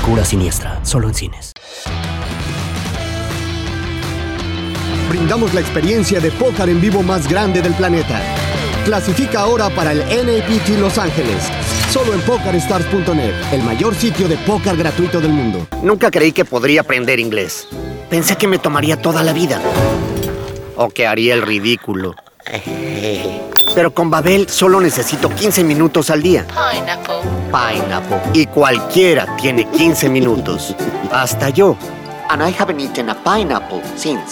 Locura siniestra, solo en cines. Brindamos la experiencia de póker en vivo más grande del planeta. Clasifica ahora para el NAPT Los Ángeles. Solo en PokerStars.net, el mayor sitio de póker gratuito del mundo. Nunca creí que podría aprender inglés. Pensé que me tomaría toda la vida. O que haría el ridículo. Pero con Babbel solo necesito 15 minutos al día. Pineapple. Y cualquiera tiene 15 minutos. Hasta yo. And I haven't eaten a pineapple since.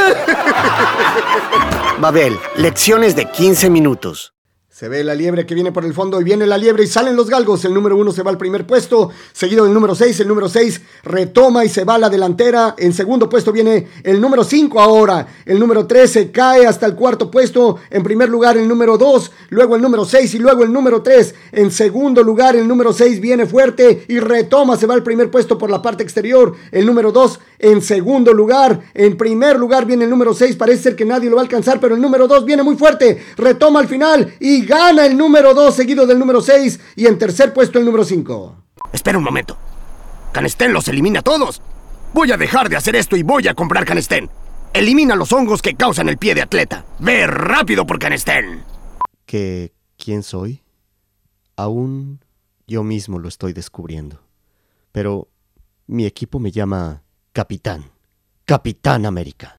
Babbel, lecciones de 15 minutos. Se ve la liebre que viene por el fondo y viene la liebre y salen los galgos. El número 1 se va al primer puesto, seguido del número 6. El número 6 retoma y se va a la delantera. En segundo puesto viene el número 5 ahora. El número 3 se cae hasta el cuarto puesto. En primer lugar el número 2, luego el número 6 y luego el número 3. En segundo lugar el número 6 viene fuerte y retoma, se va al primer puesto por la parte exterior. El número 2 en segundo lugar. En primer lugar viene el número 6. Parece ser que nadie lo va a alcanzar, pero el número 2 viene muy fuerte. Retoma al final y gana el número 2 seguido del número 6 y en tercer puesto el número 5. Espera un momento. Canestén los elimina a todos. Voy a dejar de hacer esto y voy a comprar Canestén. Elimina los hongos que causan el pie de atleta. Ve rápido por Canestén. ¿Quién soy? Aún yo mismo lo estoy descubriendo. Pero mi equipo me llama Capitán. Capitán América.